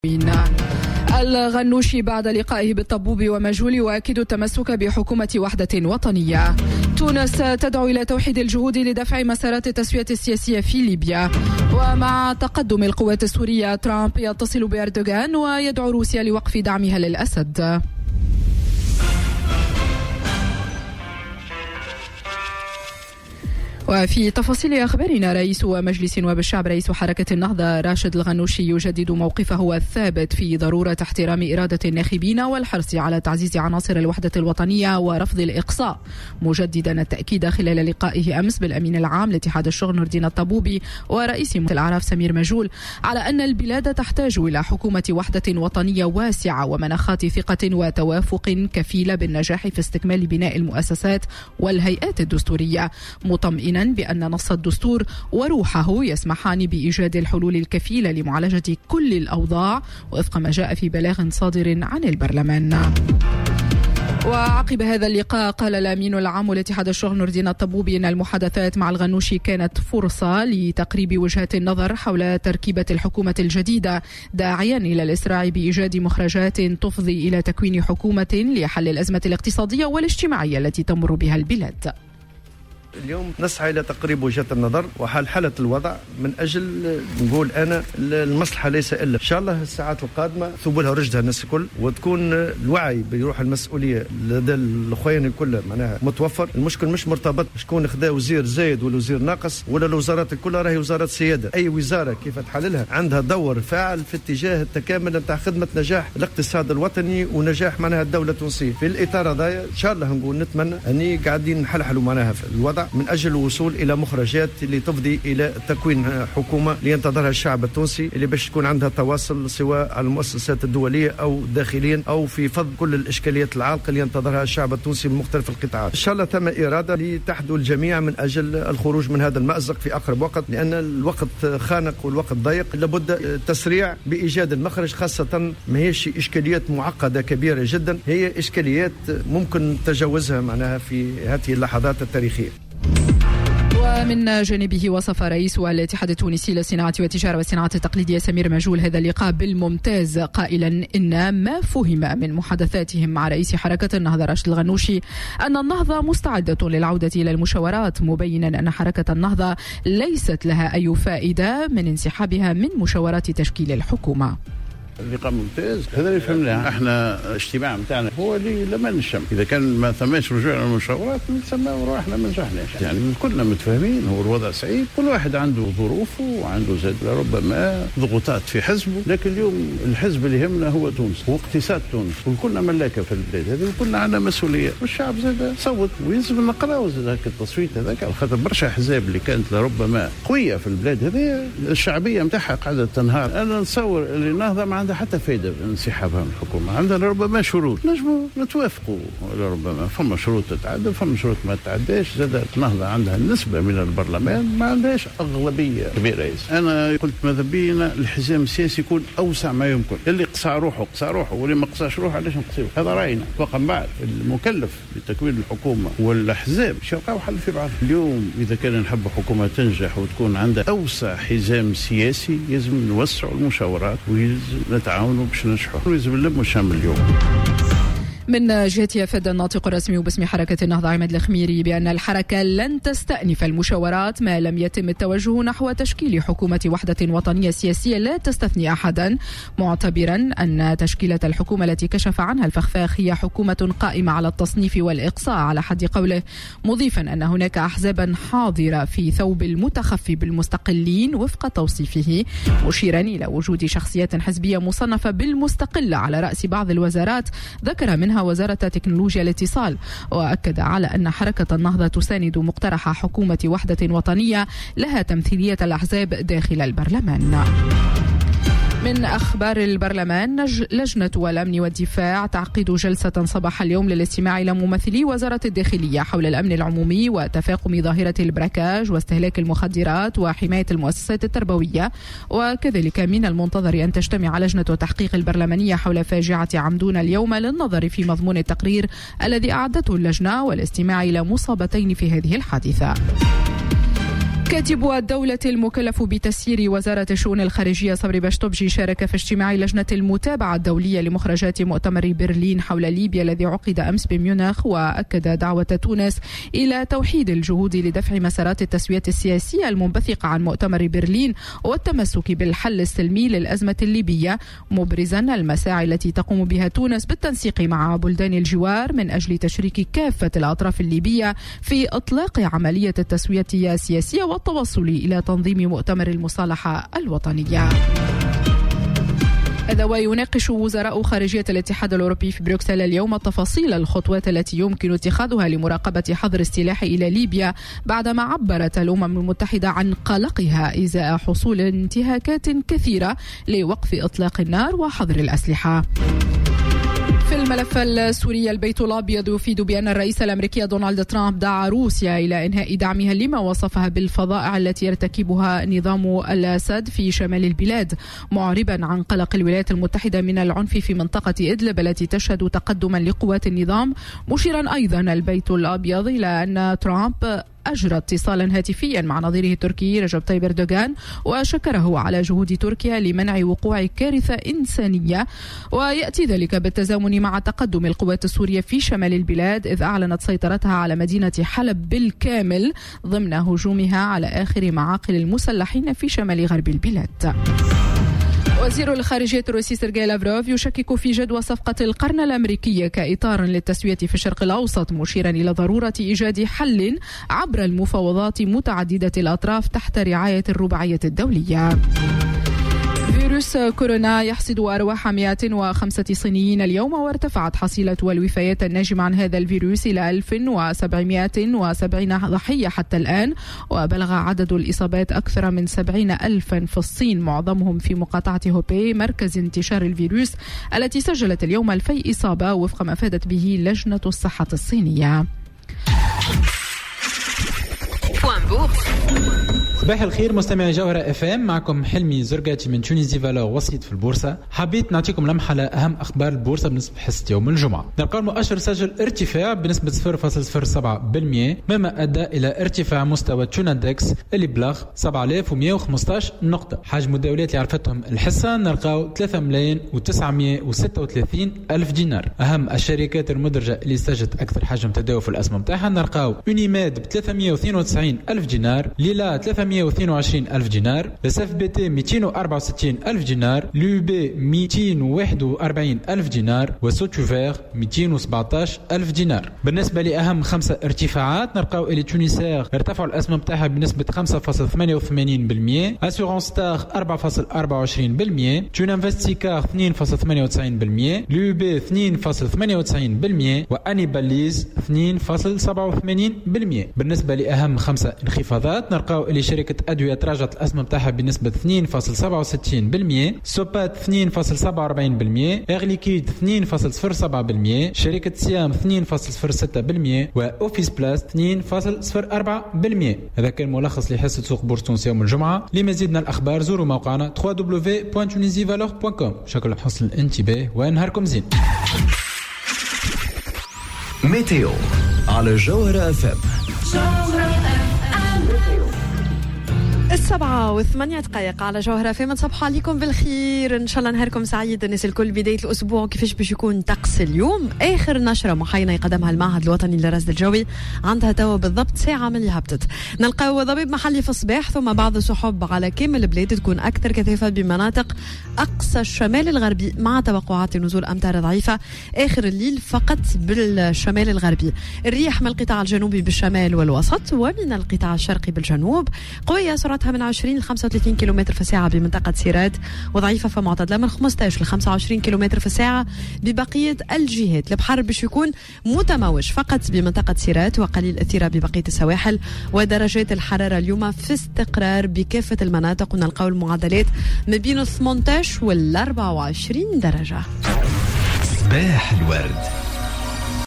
الغنوشي بعد لقائه بالطبوب ومجهول يؤكد التمسك بحكومة وحدة وطنية. تونس تدعو إلى توحيد الجهود لدفع مسارات التسوية السياسية في ليبيا. ومع تقدم القوات السورية ترامب يتصل بأردوغان ويدعو روسيا لوقف دعمها للأسد. وفي تفاصيل أخبارنا، رئيس مجلس نواب الشعب رئيس حركة النهضة راشد الغنوشي يجدد موقفه الثابت في ضرورة احترام إرادة الناخبين والحرص على تعزيز عناصر الوحدة الوطنية ورفض الإقصاء، مجددا التأكيد خلال لقائه أمس بالأمين العام لاتحاد الشغل نور الدين الطبوبي ورئيس الأعراف سمير مجهول على أن البلاد تحتاج إلى حكومة وحدة وطنية واسعة ومناخات ثقة وتوافق كفيلة بالنجاح في استكمال بناء المؤسسات والهيئات الدستورية، مطمئنا بأن نص الدستور وروحه يسمحان بإيجاد الحلول الكفيلة لمعالجة كل الأوضاع وفق ما جاء في بلاغ صادر عن البرلمان. وعقب هذا اللقاء قال الأمين العام لاتحاد الشغل نور الدين الطبوبي أن المحادثات مع الغنوشي كانت فرصة لتقريب وجهات النظر حول تركيبة الحكومة الجديدة، داعيا إلى الإسراع بإيجاد مخرجات تفضي إلى تكوين حكومة لحل الأزمة الاقتصادية والاجتماعية التي تمر بها البلاد. اليوم نسعى إلى تقريب وجهة النظر وحلحلة الوضع من أجل نقول أنا المصلحة ليس إلا إن شاء الله الساعات القادمة ثوب لها رجدها الناس الكل وتكون الوعي بروح المسؤولية لدى الأخوين الكل معناها متوفر. المشكل مش مرتبط شكون خذا وزير زايد ولا وزير ناقص ولا الوزارات الكلها راهي وزارات سيادة. أي وزارة كيف تحللها عندها دور فاعل في اتجاه التكامل نتاع خدمة نجاح الاقتصاد الوطني ونجاح معناها الدولة التونسية. في الإطار هذا إن شاء الله نقول نتمنى أني قاعدين نحلحلوا معناها في الوضع من أجل الوصول إلى مخرجات اللي تفضي إلى تكوين حكومة اللي ينتظرها الشعب التونسي اللي باش تكون عندها تواصل سواء على المؤسسات الدولية أو داخليا أو في فض كل الإشكاليات العالقة اللي ينتظرها الشعب التونسي من مختلف القطاعات. إن شاء الله تم إرادة لتحدو الجميع من أجل الخروج من هذا المأزق في أقرب وقت، لأن الوقت خانق والوقت ضيق، لابد التسريع بإيجاد المخرج، خاصة ما هيش إشكاليات معقدة كبيرة جدا، هي إشكاليات ممكن تجاوزها معناها في هذه اللحظات التاريخية. ومن جانبه وصف رئيس الاتحاد التونسي للصناعة والتجارة والصناعات التقليدية سمير مجهول هذا اللقاء بالممتاز، قائلا إن ما فهم من محادثاتهم مع رئيس حركة النهضة راشد الغنوشي أن النهضة مستعدة للعودة إلى المشاورات، مبينا أن حركة النهضة ليست لها أي فائدة من انسحابها من مشاورات تشكيل الحكومة. اللقاء ممتاز، هذا اللي فهمناه. احنا الاجتماع متاعنا هو اللي لما نشم، اذا كان ما ثماش رجوع للمشاورات نسمى روحنا ما نجحناش، يعني كلنا متفاهمين هو الوضع صعيب، كل واحد عنده ظروفه وعنده زاد ربما ضغوطات في حزبه، لكن اليوم الحزب اللي يهمنا هو تونس واقتصاد تونس، وكلنا ملاكه في البلاد هذه وكلنا عندنا مسؤوليه، والشعب زاد صوت ويلزم نقراو زاد هذاك التصويت هذاك، على خاطر برشا احزاب اللي كانت لربما قويه في البلاد هذه الشعبيه نتاعها قاعده تنهار. انا نتصور اللي النهضه ما عندها حتى فايدة انسحابها من الحكومة، عندنا ربما شروط نجموا نتوافقوا، ربما فما شروط تتعدى فما شروط ما تتعداش، زاد النهضة عندها نسبة من البرلمان ما عندهاش أغلبية كبيرة. أنا قلت ماذا بينا الحزام السياسي يكون أوسع ما يمكن، اللي قصى روحه قصى روحه واللي ما قصاش روحه علاش نقصيه، هذا رأينا. فقط بعد المكلف بتكوين الحكومة والأحزاب يلقاو حل في بعض. اليوم إذا كان نحب حكومة تنجح وتكون عندها أوسع حزام سياسي لازم نوسعوا المشاورات ولازم نتعاونوا باش ننجحوا، ولازم نلموا الشمل اليوم. من جهته أفاد الناطق الرسمي باسم حركة النهضة عماد الخميري بأن الحركة لن تستأنف المشاورات ما لم يتم التوجه نحو تشكيل حكومة وحدة وطنية سياسية لا تستثني أحدا، معتبرا أن تشكيلة الحكومة التي كشف عنها الفخفاخ هي حكومة قائمة على التصنيف والإقصاء على حد قوله، مضيفا أن هناك أحزابا حاضرة في ثوب المتخفي بالمستقلين وفق توصيفه، مشيرا إلى وجود شخصيات حزبية مصنفة بالمستقلة على رأس بعض الوزارات ذكر منها وزارة تكنولوجيا الاتصال، وأكد على أن حركة النهضة تساند مقترح حكومة وحدة وطنية لها تمثيلية الأحزاب داخل البرلمان. من أخبار البرلمان، لجنة الأمن والدفاع تعقد جلسة صباح اليوم للاستماع إلى ممثلي وزارة الداخلية حول الأمن العمومي وتفاقم ظاهرة البراكاج واستهلاك المخدرات وحماية المؤسسات التربوية، وكذلك من المنتظر أن تجتمع لجنة التحقيق البرلمانية حول فاجعة عمدون اليوم للنظر في مضمون التقرير الذي أعدته اللجنة والاستماع إلى مصابتين في هذه الحادثة. كاتب الدولة المكلف بتسيير وزارة الشؤون الخارجية صبري بشطبجي شارك في اجتماع لجنة المتابعة الدولية لمخرجات مؤتمر برلين حول ليبيا الذي عقد أمس بميونخ، وأكد دعوة تونس إلى توحيد الجهود لدفع مسارات التسوية السياسية المنبثقة عن مؤتمر برلين والتمسك بالحل السلمي للأزمة الليبية، مبرزا المساعي التي تقوم بها تونس بالتنسيق مع بلدان الجوار من أجل تشريك كافة الأطراف الليبية في إطلاق عملية التسوية السياسية والتوصل إلى تنظيم مؤتمر المصالحة الوطنية. هذا ويناقش وزراء خارجية الاتحاد الأوروبي في بروكسل اليوم تفاصيل الخطوات التي يمكن اتخاذها لمراقبة حظر السلاح إلى ليبيا، بعدما عبرت الأمم المتحدة عن قلقها إزاء حصول انتهاكات كثيرة لوقف إطلاق النار وحظر الأسلحة. في الملف السوري، البيت الأبيض يفيد بأن الرئيس الأمريكي دونالد ترامب دعا روسيا إلى إنهاء دعمها لما وصفها بالفظائع التي يرتكبها نظام الأسد في شمال البلاد، معربا عن قلق الولايات المتحدة من العنف في منطقة إدلب التي تشهد تقدما لقوات النظام، مشيرا أيضا البيت الأبيض إلى أن ترامب أجرى اتصالا هاتفيا مع نظيره التركي رجب طيب أردوغان وشكره على جهود تركيا لمنع وقوع كارثة إنسانية، ويأتي ذلك بالتزامن مع تقدم القوات السورية في شمال البلاد، إذ أعلنت سيطرتها على مدينة حلب بالكامل ضمن هجومها على آخر معاقل المسلحين في شمال غرب البلاد. وزير الخارجية الروسي سيرجي لافروف يشكك في جدوى صفقة القرن الأمريكية كإطار للتسوية في الشرق الأوسط، مشيرا إلى ضرورة إيجاد حل عبر المفاوضات متعددة الأطراف تحت رعاية الرباعية الدولية. فيروس كورونا يحصد أرواح 105 صينيين اليوم، وارتفعت حصيلة الوفيات الناجمة عن هذا الفيروس إلى 1770 ضحية حتى الآن، وبلغ عدد الإصابات أكثر من 70,000 في الصين، معظمهم في مقاطعة هوبي مركز انتشار الفيروس التي سجلت اليوم 2000 إصابة وفق ما أفادت به لجنة الصحة الصينية. صباح الخير مستمعي جوهرة اف ام، معكم حلمي زرقاتي من تونيزي فالور وسيط في البورصة. حبيت نعطيكم لمحة لأهم أخبار البورصة بالنسبة لحصة يوم الجمعة. نلقى المؤشر سجل ارتفاع بنسبة 0.07%، مما أدى إلى ارتفاع مستوى تونادكس اللي بلغ 7115 نقطة. حجم الدولات اللي عرفتهم الحصة نلقاو 3,936,000 دينار. أهم الشركات المدرجة اللي سجلت أكثر حجم تداول في الأسهم متاعها نلقاو يونيماد ب 392,000 دينار، ليلا 322,000 دينار، لسف بي تي 264,000 دينار، ليو بي 241,000 دينار، وسوتوفير 217,000 دينار. بالنسبة لأهم 5 ارتفاعات نلقاو إلي تونيسير ارتفعوا الأسهم متاعها بنسبة 5.88%، أسيورانس ستار 4.24%، تون انفستيكار 2.98%، ليو بي 2.98%، وأنيباليز 2.87%. بالنسبة لأهم 5 انخفاضات نلقاو اللي شركة أدوية تراجعت الأسهم متاعها بنسبة 2.67%، سوبات 2.47%، إغليكيد 2.07%، شركة سيام 2.06%، وأوفيس بلاس 2.04%. هذا كان ملخص لحصة سوق بورصة تونس يوم الجمعة. لمزيد من الأخبار زوروا موقعنا www.tunisivalor.com. شكرا لحسن الانتباه ونهاركم زين. ميتيو على جوهرة اف ام. 7:08 على جوهرة فيما تصبحوا عليكم بالخير، ان شاء الله نهاركم سعيد الناس الكل. بداية الأسبوع كيفاش باش يكون طقس اليوم؟ آخر نشرة محاينة يقدمها المعهد الوطني للرصد الجوي عندها توا بالضبط ساعة من اللي هبطت. نلقاو ضبيب محلي في الصباح، ثم بعض سحب على كامل البلاد تكون أكثر كثافة بمناطق أقصى الشمال الغربي، مع توقعات نزول أمطار ضعيفة آخر الليل فقط بالشمال الغربي. الريح من القطاع الجنوبي بالشمال والوسط ومن القطاع الشرقي بالجنوب قوية، سرعتها من 20 ل 35 كيلومتر في الساعة بمنطقة سيرات، وضعيفة فمعتدلة من 15 ل 25 كيلومتر في الساعة ببقية الجهات. البحر باش يكون متموج فقط بمنطقة سيرات وقليل أثيرة ببقية السواحل. ودرجات الحرارة اليوم في استقرار بكافة المناطق، ونلقاو المعدلات ما بين 18 وال 24 درجة. صباح الورد.